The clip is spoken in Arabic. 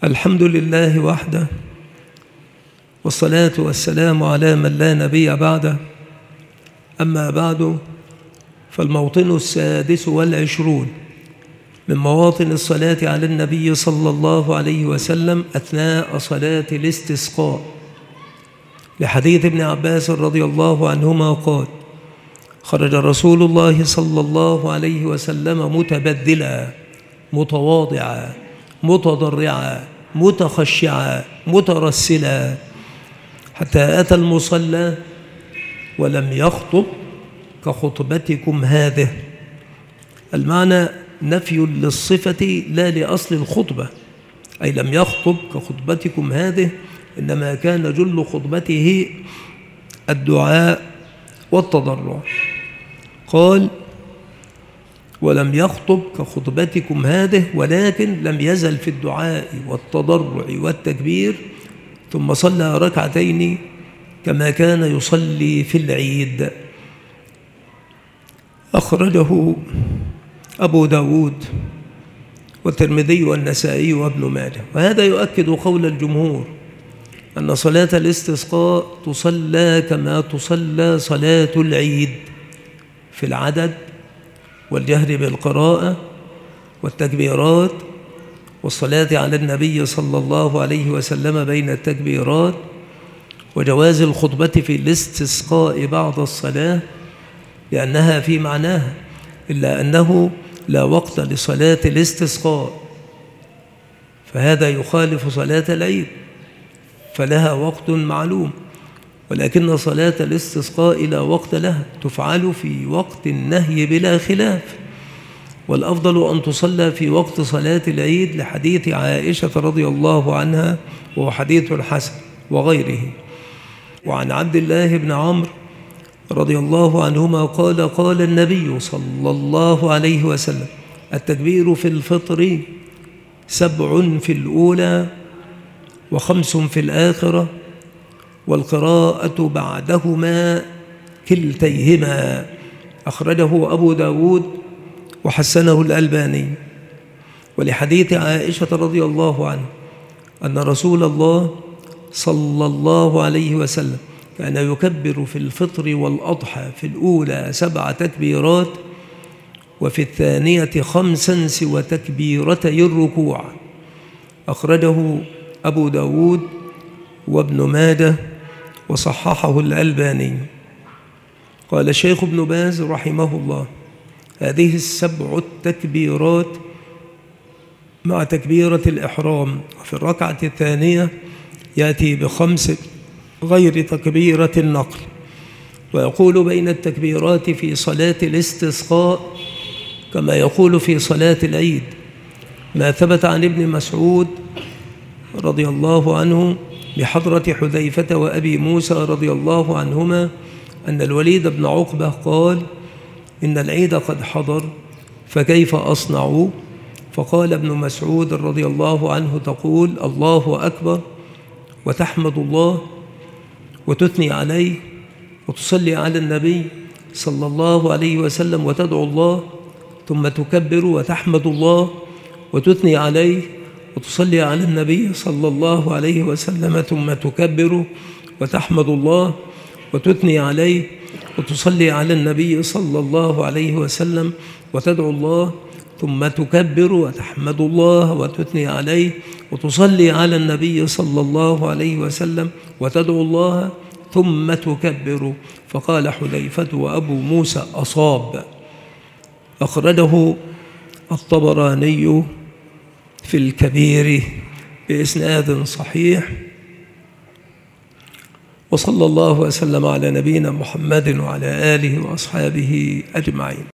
الحمد لله وحده، والصلاة والسلام على من لا نبي بعده. أما بعد، فالموطن 26 من مواطن الصلاة على النبي صلى الله عليه وسلم أثناء صلاة الاستسقاء، لحديث ابن عباس رضي الله عنهما قال: خرج رسول الله صلى الله عليه وسلم متبذلا متواضعا متضرعا متخشعا مترسلا، حتى أتى المصلى ولم يخطب كخطبتكم هذه. المعنى نفي للصفة لا لأصل الخطبة، أي لم يخطب كخطبتكم هذه، إنما كان جل خطبته الدعاء والتضرع. قال: ولم يخطب كخطبتكم هذه، ولكن لم يزل في الدعاء والتضرع والتكبير، ثم صلى ركعتين كما كان يصلي في العيد. أخرجه أبو داود والترمذي والنسائي وابن ماجه. وهذا يؤكد قول الجمهور أن صلاة الاستسقاء تصلى كما تصلى صلاة العيد في العدد والجهر بالقراءة والتكبيرات والصلاة على النبي صلى الله عليه وسلم بين التكبيرات، وجواز الخطبة في الاستسقاء بعد الصلاة لأنها في معناها، إلا أنه لا وقت لصلاة الاستسقاء، فهذا يخالف صلاة العيد فلها وقت معلوم، ولكن صلاة الاستسقاء لا وقت لها، تفعل في وقت النهي بلا خلاف، والأفضل أن تصلى في وقت صلاة العيد لحديث عائشة رضي الله عنها، وهو حديث حسن وغيره. وعن عبد الله بن عمرو رضي الله عنهما قال: قال النبي صلى الله عليه وسلم: التكبير في الفطر 7 في الأولى و5 في الآخرة، والقراءة بعدهما كلتيهما. أخرجه أبو داود وحسنه الألباني. ولحديث عائشة رضي الله عنها أن رسول الله صلى الله عليه وسلم كان يكبر في الفطر والأضحى في الأولى 7 تكبيرات، وفي الثانية 5 سوى تكبيرتي الركوع. أخرجه أبو داود وابن ماجه وصححه الألباني. قال الشيخ ابن باز رحمه الله: هذه 7 التكبيرات مع تكبيرة الإحرام، وفي الركعة الثانية يأتي ب5 غير تكبيرة النقل. ويقول بين التكبيرات في صلاة الاستسقاء كما يقول في صلاة العيد، ما ثبت عن ابن مسعود رضي الله عنه بحضرة حذيفة وأبي موسى رضي الله عنهما أن الوليد بن عقبة قال: إن العيد قد حضر فكيف أصنع؟ فقال ابن مسعود رضي الله عنه: تقول الله أكبر وتحمد الله وتثني عليه وتصلي على النبي صلى الله عليه وسلم وتدعو الله، ثم تكبر وتحمد الله وتثني عليه وتصلي على النبي صلى الله عليه وسلم، ثم تكبر وتحمد الله وتثني عليه وتصلي على النبي صلى الله عليه وسلم وتدعو الله، ثم تكبر وتحمد الله وتثني عليه وتصلي على النبي صلى الله عليه وسلم وتدعو الله، ثم تكبر. فقال حذيفة وأبو موسى: أصاب. أخرجه الطبراني في الكبير بإسناد صحيح. وصلى الله وسلم على نبينا محمد وعلى آله وأصحابه أجمعين.